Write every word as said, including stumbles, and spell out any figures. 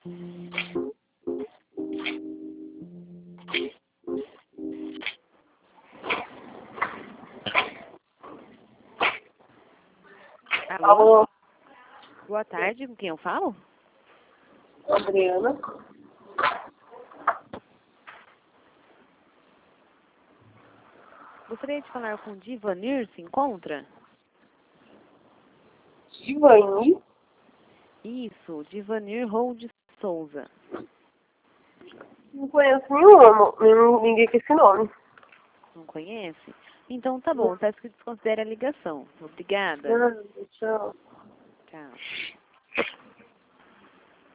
Alô? Alô? Boa tarde, com quem eu falo? Adriana? Gostaria de falar com o Divanir, se encontra? Ivani? Isso, Divanir Hold Souza. Não conheço nenhum, nenhum, ninguém com esse nome. Não conhece? Então tá bom, peço que desconsidere a ligação. Obrigada. Ah, tchau. Tchau.